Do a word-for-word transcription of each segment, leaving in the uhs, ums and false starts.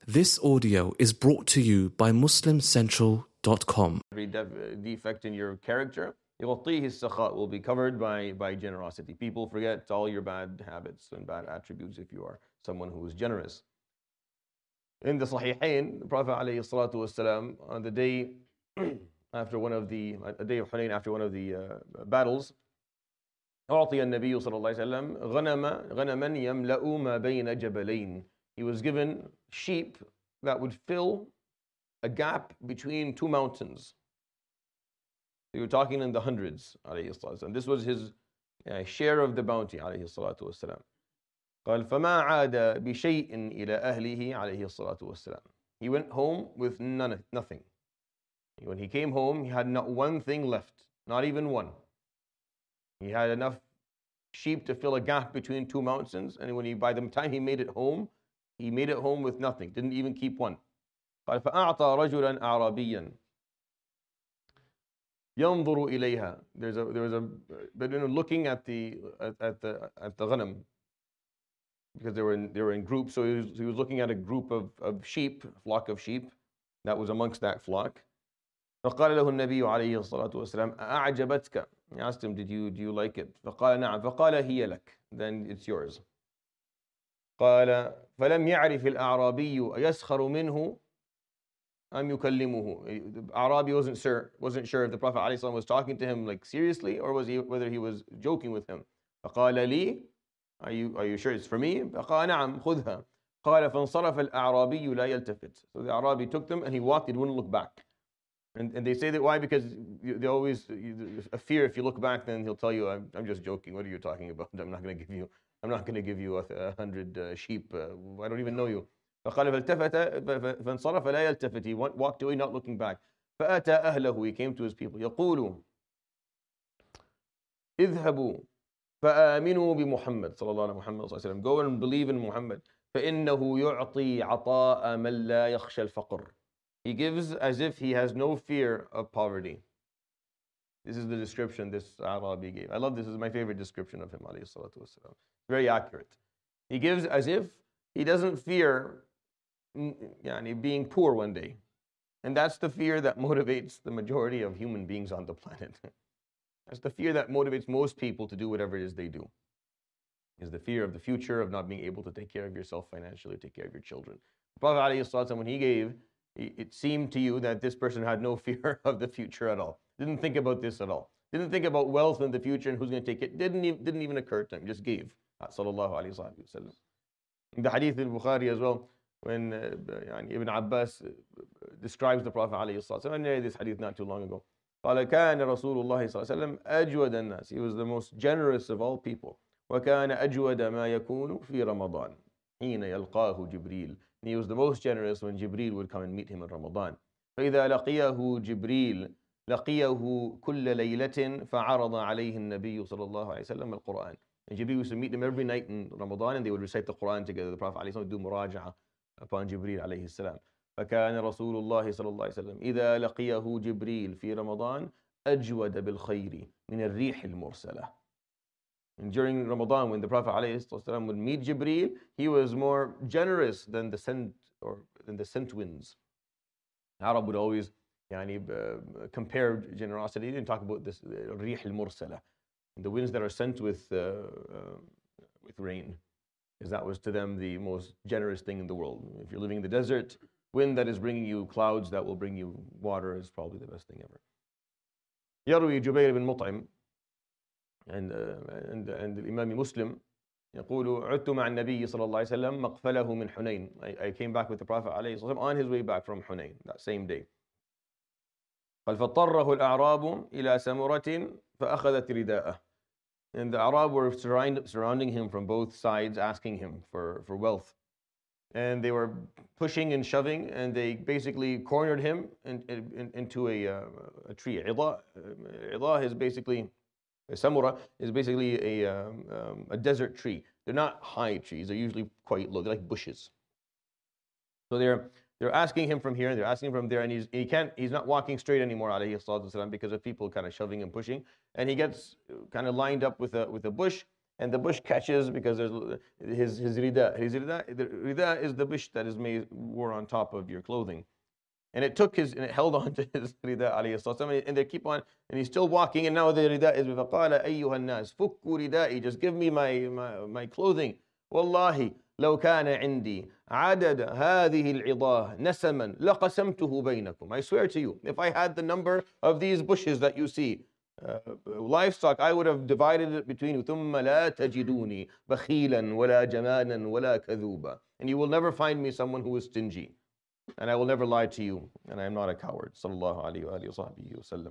This audio is brought to you by muslim central dot com. Every defect in your character, يغطيه السخاء, will be covered by, by generosity. People forget all your bad habits and bad attributes if you are someone who is generous. In the Sahihain, the Prophet ﷺ, on the day after one of the, a day of Hunayn, after one of the uh, battles, أعطي النبي صلى الله عليه وسلم غنما غنما يملأ ما بين جبلين. He was given sheep that would fill a gap between two mountains. So you're talking in the hundreds, alayhi salatu wasalam. This was his uh, share of the bounty, alayhi salatu wasalam. قال فما عاد بشيء إلى أهله عليه الصلاة والسلام. He went home with none, nothing. When he came home, he had not one thing left, not even one. He had enough sheep to fill a gap between two mountains, and when he, by the time he made it home, he made it home with nothing, didn't even keep one. قال فأعطى رجلا أعرابيا ينظر إليها. There's a there was a but you know, looking at the at, at the at the ghanam, because they were in they were in groups, so he was, he was looking at a group of, of sheep, a flock of sheep that was amongst that flock. فقال له النبي عليه الصلاة والسلام أعجبتك. He asked him, did you do you like it? فقال نعم. فقال هي لك. Then it's yours. قال فلم يعرف الأعرابي يسخر منه أم يكلمه. The Arabi wasn't sure wasn't sure if the Prophet ﷺ was talking to him like seriously, or was he whether he was joking with him. فقال لي, are you are you sure it's for me? فقال نعم خذها. قال فانصرف الأعرابي لا يلتفت. So the Arabi took them and he walked. He wouldn't look back. And, and they say that why? Because they always a fear. If you look back, then he'll tell you, "I'm, I'm just joking. What are you talking about? I'm not going to give you. I'm not going to give you a, a hundred uh, sheep. Uh, I don't even know you." فقال فالتفت فانصرف لا يلتفت. He walked away, not looking back. فأتى أهله. He came to his people. يقول اذهبوا فآمنوا بمحمد صلى الله عليه محمد صلى الله عليه وسلم. Go and believe in Muhammad. فإنه يعطي عطاء من لا يخشى الفقر. He gives as if he has no fear of poverty. This is the description this Arabi gave. I love this. This is my favorite description of him, alayhi salatu wasalam. Very accurate. He gives as if he doesn't fear yani, being poor one day. And that's the fear that motivates the majority of human beings on the planet. That's the fear that motivates most people to do whatever it is they do. Is the fear of the future, of not being able to take care of yourself financially, take care of your children. The Prophet alayhi salatu wasalam, when he gave, it seemed to you that this person had no fear of the future at all. Didn't think about this at all. Didn't think about wealth in the future and who's going to take it. Didn't even, didn't even occur to him. Just gave. Sallallahu alayhi wa sallam. In the hadith in Bukhari as well, when uh, Ibn Abbas describes the Prophet alayhi sallam, I narrated this hadith not too long ago. قال كان رسول الله صلى الله عليه وسلم أجود الناس. He was the most generous of all people. وكان أجود ما يكون في رمضان حين يلقاه جبريل. He was the most generous when Jibreel would come and meet him in Ramadan. فإذا لقيه جبريل لقيه كل ليلة فعرض عليه النبي صلى الله عليه وسلم القرآن. And Jibreel used to meet him every night in Ramadan, and they would recite the Quran together. The Prophet ﷺ would do muraja'a upon Jibreel عليه السلام. فكان رسول الله صلى الله عليه وسلم إذا لقيه جبريل في رمضان أجود بالخير من الريح المرسلة. And during Ramadan, when the Prophet ﷺ would meet Jibreel, he was more generous than the scent or than the scent winds. Arab would always yani, uh, compare generosity. He didn't talk about this rih al-mursala, the winds that are sent with uh, uh, with rain, because that was to them the most generous thing in the world. If you're living in the desert, wind that is bringing you clouds that will bring you water is probably the best thing ever. يروي جبير بن مطعم and uh, and and Imam Muslim يقول عدت مع النبي صلى الله عليه وسلم مقفله من حنين. I, I came back with the Prophet عليه الصلاة والسلام on his way back from Hunayn that same day. قال فاضطره الأعراب إلى سمرة فأخذت رداءه. And the Arab were surround, surrounding him from both sides, asking him for, for wealth. And they were pushing and shoving, and they basically cornered him in, in, into a, uh, a tree. عضاء, عضاء is basically Samura is basically a, um, um, a desert tree. They're not high trees. They're usually quite low. They're like bushes. So they're they're asking him from here, and they're asking from there, and he's he can't he's not walking straight anymore, alayhi salatu wasalam, because of people kind of shoving and pushing. And he gets kind of lined up with a with a bush, and the bush catches because there's his his rida. His rida, the rida is the bush that is made wore on top of your clothing. And it took his, and it held on to his rida, alayhi salatu, and they keep on, and he's still walking, and now the rida is, فَقَالَ أَيُّهَا النَّاسِ فُكُّوا رِدَائِي, just give me my, my, my clothing. وَاللَّهِ لَوْ كَانَ عِنْدِي عَدَدَ هَذِهِ الْعِضَاهِ نَسَمًا لَقَسَمْتُهُ بَيْنَكُمْ. I swear to you, if I had the number of these bushes that you see, uh, livestock, I would have divided it between you. ثُمَّ لَا تَجِدُونِي بَخِيلًا وَلَا جَمَانًا وَلَا كَذُوبًا. And you will never find me someone who is stingy. And I will never lie to you, and I am not a coward. Sallallahu alayhi wa alihi wa sahbihi wa sallam.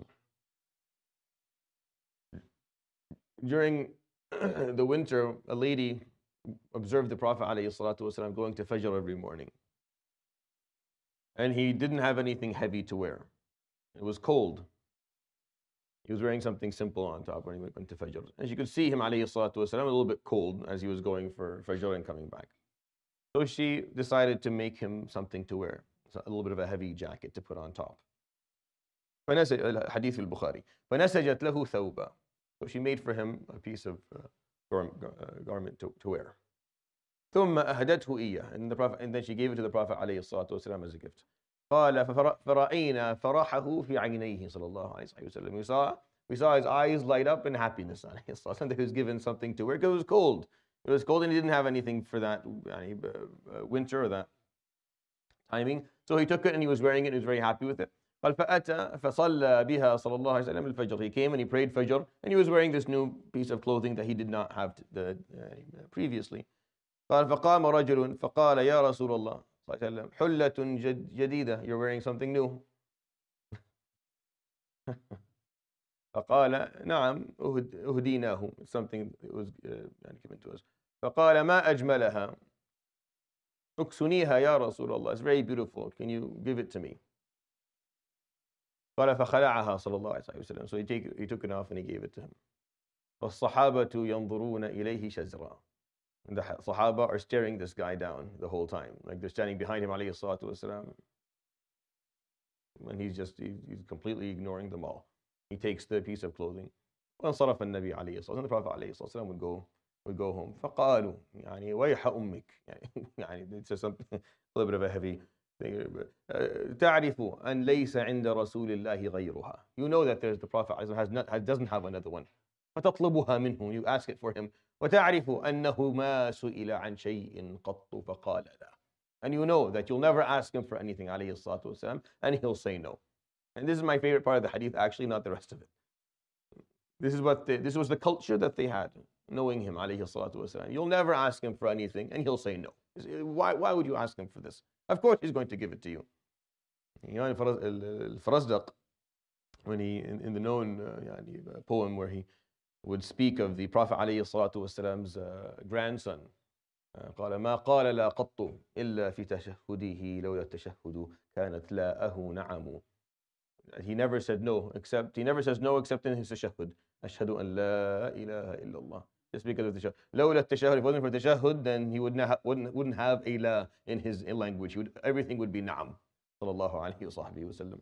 During the winter, a lady observed the Prophet alayhi salatu wasalam going to Fajr every morning. And he didn't have anything heavy to wear. It was cold. He was wearing something simple on top when he went to Fajr. And you could see him alayhi salatu wasalam a little bit cold as he was going for Fajr and coming back. So she decided to make him something to wear, so a little bit of a heavy jacket to put on top. فنسج حديث البخاري فنسجت له ثوبا. So she made for him a piece of uh, garment to, to wear. ثم أهدته إياه, and the Prophet, and then she gave it to the Prophet عليه الصلاة والسلام as a gift. قال فرأينا فرحه في عينيه صلى الله عليه وسلم. We saw, we saw his eyes light up in happiness. عليه الصلاة والسلام, that he was given something to wear because it was cold. It was cold and he didn't have anything for that uh, winter or that timing. So he took it and he was wearing it and he was very happy with it. قال فأتى فصلى بها صلى الله عليه وسلم الفجر. He came and he prayed Fajr and he was wearing this new piece of clothing that he did not have the, uh, previously. قال فقام رجل فقال يا رسول الله صلى الله عليه وسلم حلة جديدة. You're wearing something new. فقال نعم أهديناه. Something that was uh, given to us. فقال ما أجملها أكسنيها يا رسول الله. It's very beautiful. Can you give it to me? قال فخلعها صلى الله عليه وسلم. So he, take, he took it off and he gave it to him. والصحابة ينظرون إليه شزرا. And the Sahaba are staring this guy down the whole time. Like they're standing behind him عليه الصلاة والسلام. And he's just, he's, he's completely ignoring them all. He takes the piece of clothing. وانصرف النبي عليه الصلاة والسلام. And the Prophet عليه الصلاة والسلام would go, would go home. فقالوا يعني ويح أمك. يعني it's just something, a little bit of a heavy thing. تعرف أن ليس عند رسول الله غيرها. You know that there's the Prophet has not, has, doesn't have another one. فتطلبها منه. You ask it for him. وتعرف أنه ما سئل عن شيء قط فقال لا. And you know that you'll never ask him for anything عليه الصلاة والسلام and he'll say no. And this is my favorite part of the hadith, actually, not the rest of it. This is what the, this was the culture that they had, knowing him عليه الصلاة والسلام. You'll never ask him for anything and he'll say no. Why, why would you ask him for this? Of course he's going to give it to you. You know, Al-Farazdaq, when he, in, in the known uh, poem where he would speak of the Prophet عليه الصلاة والسلام's uh, grandson, قال ما قال لا قط إلا في تشهده لولا التشهد كانت لاءه نعم. He never said no except, he never says no except in his tashahhud. أشهد أن لا إله إلا الله. Just because of the tashahhud. لولا التشهد, if it wasn't for tashahhud, then he would not, wouldn't, wouldn't have a la in his language. He would, everything would be na'am. صلى الله عليه وصحبه وسلم.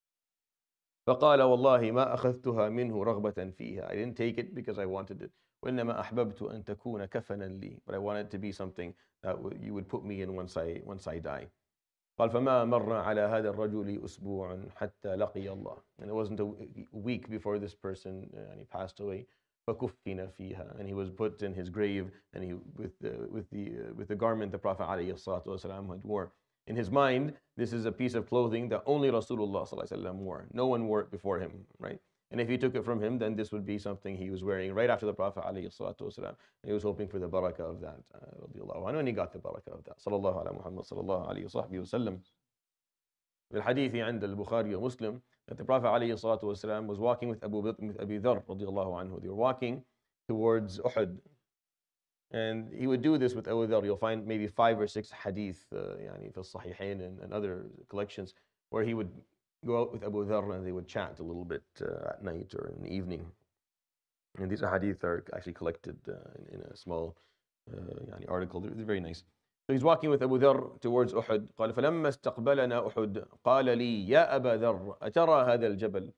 فقال والله ما أخذتها منه رغبة فيها. I didn't take it because I wanted it. وإنما أحببت أن تكون كفنا لي. But I wanted it to be something that you would put me in once I, once I die. قال فما مر على هذا الرجل أسبوع حتى لقي الله. And it wasn't a week before this person uh, and he passed away. فكفن فيها. And he was put in his grave and he with the, with the, uh, with the garment the Prophet عليه الصلاة والسلام had wore. In his mind, this is a piece of clothing that only Rasulullah sallallahu alaihi wasallam wore. No one wore it before him, right? And if he took it from him, then this would be something he was wearing right after the Prophet alayhi salatu wasalam. And he was hoping for the barakah of that, radiallahu anhu, and he got the barakah of that. Sallallahu ala Muhammad sallallahu alayhi wa sahbihi wa sallam. The hadith عند البخاري ومسلم that the Prophet alayhi salatu wasalam was walking with Abu with Abi Dharr radiallahu anhu. They were walking towards Uhud. And he would do this with Abu Dharr. You'll find maybe five or six hadith uh, يعني في الصحيحين and, and other collections where he would go out with Abu Dharr and they would chat a little bit uh, at night or in the evening. And these hadith are actually collected uh, in, in a small uh, يعني article. They're, they're very nice. So he's walking with Abu Dharr towards Uhud. قال فلما استقبلنا أحد قال لي يا أبا ذر أترى هذا الجبل.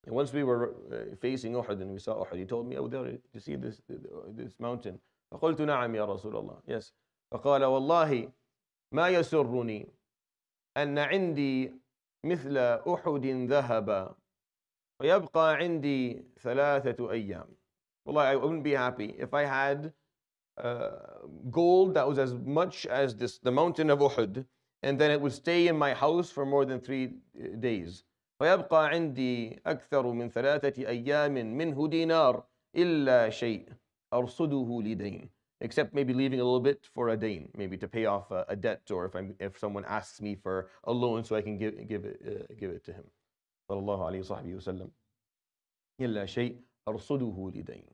And once we were uh, facing Uhud and we saw Uhud, he told me, oh, there, you see this, this mountain. فقلت نعم يا رسول الله. Yes. فقال والله ما يسرني أن عندي مثل أحد ذهبا ويبقى عندي ثلاثة أيام. Well, I wouldn't be happy if I had uh, gold that was as much as this, the mountain of Uhud, and then it would stay in my house for more than three days. فيبقى عندي أكثر من ثلاثة أيام منه دينار إلا شيء أرصده لدين. Except maybe leaving a little bit for a dain, maybe to pay off a, a debt, or if I'm, if someone asks me for a loan, so I can give give it uh, give it to him. صلى الله عليه وصحبه وسلم. إلا شيء أرصده لدين.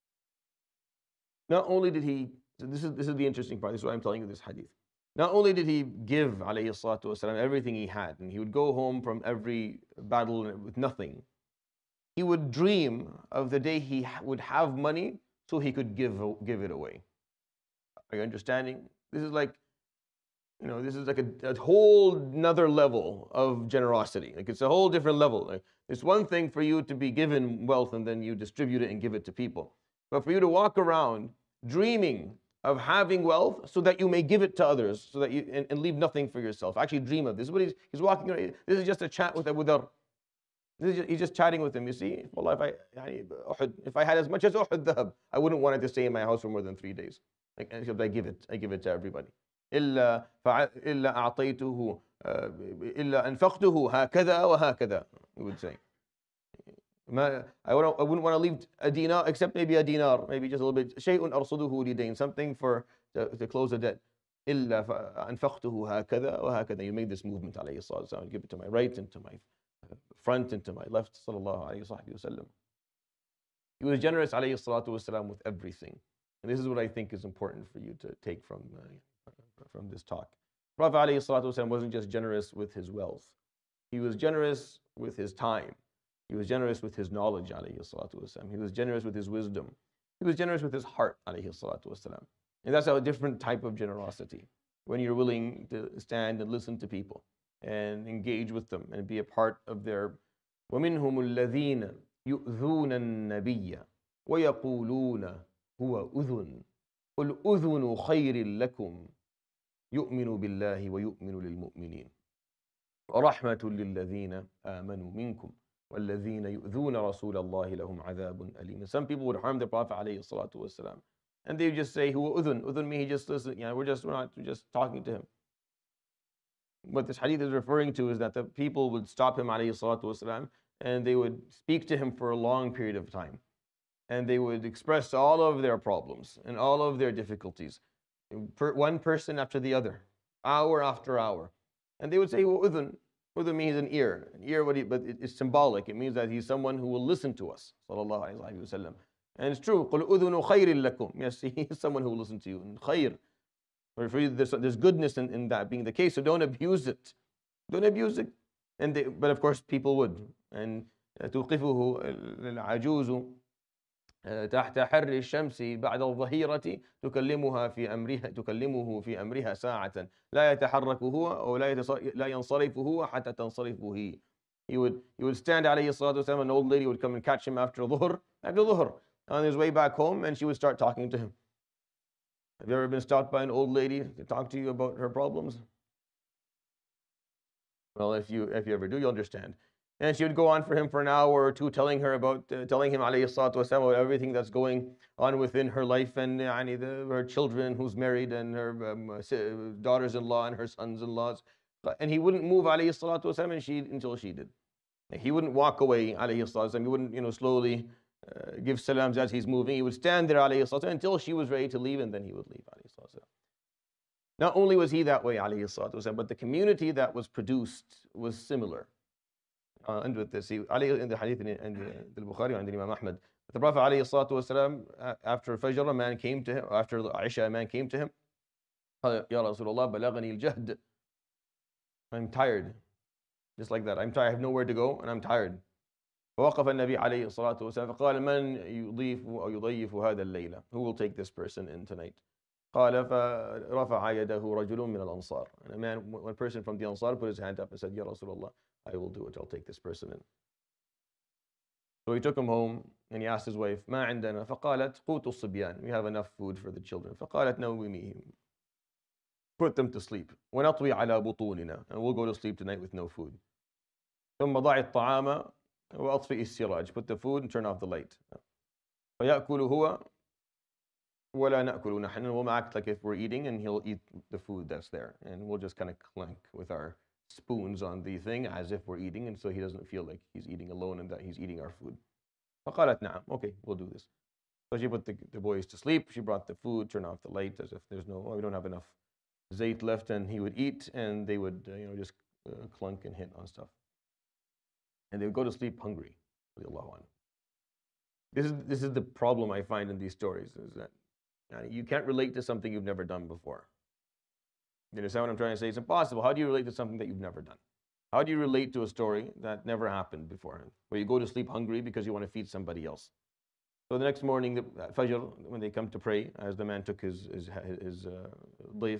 Not only did he, so this is this is the interesting part. This is why I'm telling you this hadith. Not only did he give alayhi salatu wasalam everything he had, and he would go home from every battle with nothing, he would dream of the day he would have money so he could give give it away. Are you understanding? This is like, you know, this is like a, a whole another level of generosity. Like, it's a whole different level. Like, it's one thing for you to be given wealth and then you distribute it and give it to people. But for you to walk around dreaming of having wealth so that you may give it to others, so that you and, and leave nothing for yourself. Actually dream of this. This is what he's, he's walking around. This is just a chat with Abu Dharr. This is just, he's just chatting with him. You see, Wallah, if I, if I had as much as Uhud dhahab, I wouldn't want it to stay in my house for more than three days. I give it, I give it to everybody. إلا إلا أعطيته إلا أنفقته هكذا وهكذا. We would say. ما, I wouldn't, I wouldn't want to leave a dinar, except maybe a dinar, maybe just a little bit. شيء أرصده لدين, something for to, to close a debt. إلا أنفقته هكذا وهكذا. You make this movement عليه الصلاة والسلام. Give it to my right and to my front and to my left. صلى الله عليه وسلم. He was generous عليه الصلاة والسلام with everything. And this is what I think is important for you to take from, uh, from this talk. Prophet ﷺ wasn't just generous with his wealth. He was generous with his time. He was generous with his knowledge, ﷺ. He was generous with his wisdom. He was generous with his heart, ﷺ. And that's a different type of generosity, when you're willing to stand and listen to people and engage with them and be a part of their وَمِنْهُمُ الَّذِينَ يُؤْذُونَ النَّبِيَّ وَيَقُولُونَ هو أذن قل أذن خير لكم يؤمن بالله ويؤمن للمؤمنين ورحمة للذين آمنوا منكم والذين يؤذون رسول الله لهم عذاب أليم. Some people would harm the Prophet عليه الصلاة والسلام, and they would just say هو أذن. أذن means he just listen. You know, we're just we're not we're just talking to him. What this hadith is referring to is that the people would stop him عليه الصلاة والسلام, and they would speak to him for a long period of time. And they would express all of their problems and all of their difficulties, per, one person after the other, hour after hour. And they would say, well, udhun. Udhun means an ear. An ear, but it's symbolic. It means that he's someone who will listen to us. Sallallahu alayhi wa sallam. And it's true. قُلْ أُذُنُ خَيْرٍ لَكُمْ. Yes, he is someone who will listen to you. And khayr. For you, there's, there's goodness in, in that being the case, so don't abuse it. Don't abuse it. And they, but of course, people would. And تُوقِفُهُ الْعَجُوزُ تحت حر الشمس بعد الظهيرة تكلمها في أمرها تكلمه في أمرها ساعة لا يتحرك هو أو لا لا ينصرف هو حتى تنصرف هي. He would he would stand عليه الصلاة والسلام, an old lady would come and catch him after dhuhr, after dhuhr, on his way back home, and she would start talking to him. Have you ever been stopped by an old lady to talk to you about her problems? Well, if you if you ever do, you'll understand. And she would go on for him for an hour or two, telling her about, uh, telling him alayhi salatu wasalam, about everything that's going on within her life, and uh, the, her children who's married, and her um, daughters-in-law and her sons-in-laws. And he wouldn't move alayhi salatu wasalam and she, until she did. He wouldn't walk away alayhi salatu wasalam. He wouldn't, you know, slowly uh, give salams as he's moving. He would stand there alayhi salatu wasalam until she was ready to leave, and then he would leave alayhi salatu wasalam. Not only was he that way alayhi salatu wasalam, but the community that was produced was similar. Uh, and with this, he, in the hadith in the Bukhari and Imam Ahmad, the Prophet alayhi salatu wasalam, after Fajr, a man came to him, after Aisha, a man came to him, Ya Rasulullah, balagani al-jahd. I'm tired. Just like that. I'm tired. I have nowhere to go, and I'm tired. فوقف النبي عليه الصلاة والسلام فقال من يضيف أو يضيف هذا الليلة? Who will take this person in tonight? قال فرفع يده رجل من الأنصار. And a man, one person from the Ansar, put his hand up and said, Ya Rasulullah, I will do it. I'll take this person in. So he took him home and he asked his wife, ما عندنا فقالت قوت الصبيان. We have enough food for the children. فقالت نوميهم. Put them to sleep. ونطوي على بطوننا. And we'll go to sleep tonight with no food. ثم ضع الطعام وأطفئ السراج. Put the food and turn off the light. فيأكل هو ولا نأكل نحن. We'll act like if we're eating and he'll eat the food that's there. And we'll just kind of clink with our spoons on the thing as if we're eating, and so he doesn't feel like he's eating alone and that he's eating our food. فقالت نعم. Okay, we'll do this. So she put the, the boys to sleep. She brought the food, turned off the light as if there's no, oh, we don't have enough zayt left, and he would eat and they would, uh, you know, just uh, clunk and hit on stuff. And they would go to sleep hungry. This is, this is the problem I find in these stories, is that you can't relate to something you've never done before. You understand what I'm trying to say? It's impossible. How do you relate to something that you've never done? How do you relate to a story that never happened before, where you go to sleep hungry because you want to feed somebody else? So the next morning, at Fajr, when they come to pray, as the man took his his, his uh, ضيف,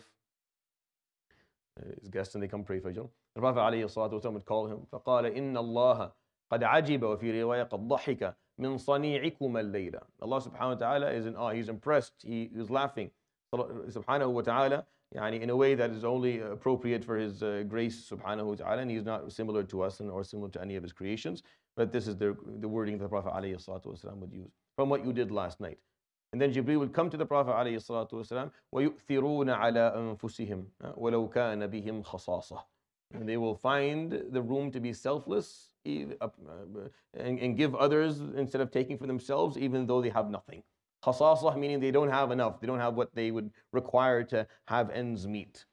his guest, and they come pray Fajr, the Prophet ﷺ would call him, فقال إن الله قد عجب وفي رواية قد ضحك من صنيعكم الليلة. Allah subhanahu wa ta'ala is in awe. He's impressed. He is laughing. Subhanahu wa ta'ala, yani in a way that is only appropriate for his uh, grace subhanahu wa ta'ala, and he's not similar to us and or similar to any of his creations. But this is the, the wording that the Prophet alayhi salatu wasalam would use from what you did last night. And then Jibreel would come to the Prophet alayhi salatu wasalam, وَيُؤْثِرُونَ عَلَىٰ أَنفُسِهِمْ وَلَوْ كَانَ بِهِمْ خَصَاصَةٌ. And they will find the room to be selfless and, and give others instead of taking for themselves, even though they have nothing. Khasasah, meaning they don't have enough. They don't have what they would require to have ends meet.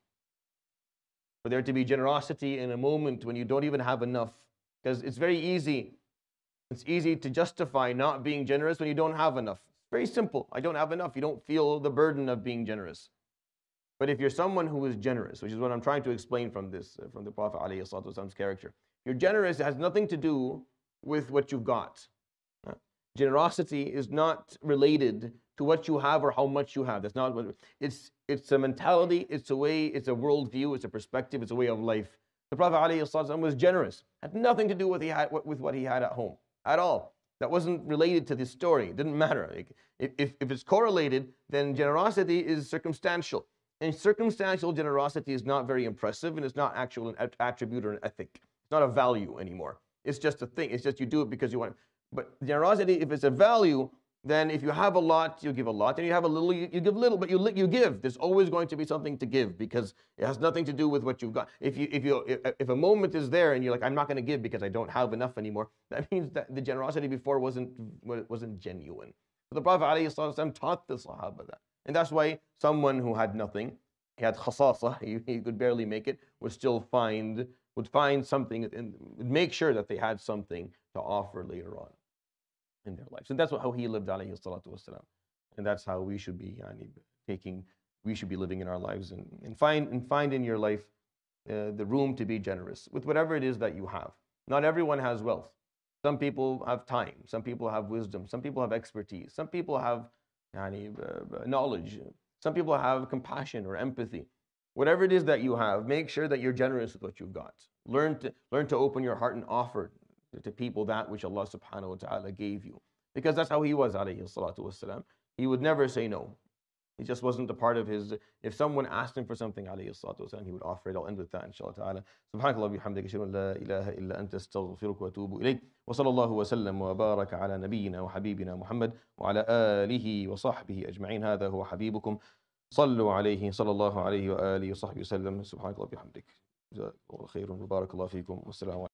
For there to be generosity in a moment when you don't even have enough, because it's very easy. It's easy to justify not being generous when you don't have enough. It's very simple. I don't have enough. You don't feel the burden of being generous. But if you're someone who is generous, which is what I'm trying to explain from this, uh, from the Prophet ﷺ's character, you're generous, it has nothing to do with what you've got. Uh, generosity is not related to what you have or how much you have. That's not what it's. It's a mentality. It's a way. It's a worldview. It's a perspective. It's a way of life. The Prophet ﷺ was generous. Had nothing to do with, he had, with what he had at home at all. That wasn't related to this story. It didn't matter. Like, if, if, if it's correlated, then generosity is circumstantial. And circumstantial generosity is not very impressive, and it's not actual an attribute or an ethic. It's not a value anymore. It's just a thing. It's just you do it because you want it. But generosity, if it's a value, then if you have a lot, you give a lot. And you have a little, you, you give little, but you you give. There's always going to be something to give because it has nothing to do with what you've got. If you if you if, if a moment is there and you're like, I'm not going to give because I don't have enough anymore, that means that the generosity before wasn't wasn't genuine. But the Prophet ﷺ taught the Sahaba that. And that's why someone who had nothing, he had khasasa, he, he could barely make it, would still find, would find something and would make sure that they had something to offer later on in their lives. And that's what, how he lived, alayhi salatu wasalam. And that's how we should be yani, taking, we should be living in our lives and, and, find, and find in your life uh, the room to be generous with whatever it is that you have. Not everyone has wealth. Some people have time. Some people have wisdom. Some people have expertise. Some people have yani, uh, knowledge. Some people have compassion or empathy. Whatever it is that you have, make sure that you're generous with what you've got. Learn to, learn to open your heart and offer to people that which Allah subhanahu wa ta'ala gave you. Because that's how he was, alayhi salatu wasalam. He would never say no. It just wasn't a part of his, if someone asked him for something, alayhi salatu wasalam, he would offer it. I'll end with that, inshallah ta'ala. Subhanakallah bihamdika, ashhadu an la ilaha illa anta astaghfiruka wa atubu ilayk. Wa sallallahu wa sallam wa baraka ala nabiyyina wa habibina Muhammad wa ala alihi wa sahbihi ajma'in. Hadha huwa habibukum. صلوا عليه صلى الله عليه وآله وصحبه وسلم. سبحانك اللهم وبحمدك جزاك الله خيرا وبارك الله فيكم والسلام عليكم.